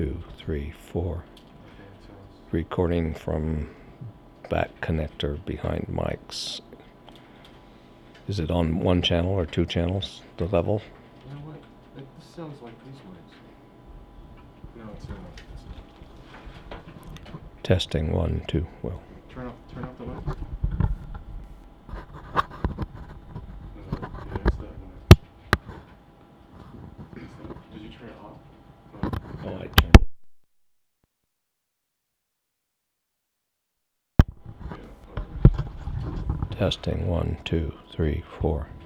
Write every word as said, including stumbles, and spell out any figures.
Two, three, four. Okay, so it's- Recording from back connector behind mics. Is it on one channel or two channels, the level? You know what? It, this sounds like these mics. No, it's uh, it's Testing one, two. Well, turn off turn off the mic. No, yeah, it's that one. It's that. Did you turn it off? No. oh, I turned it. Yeah, okay. Testing one, two, three, four.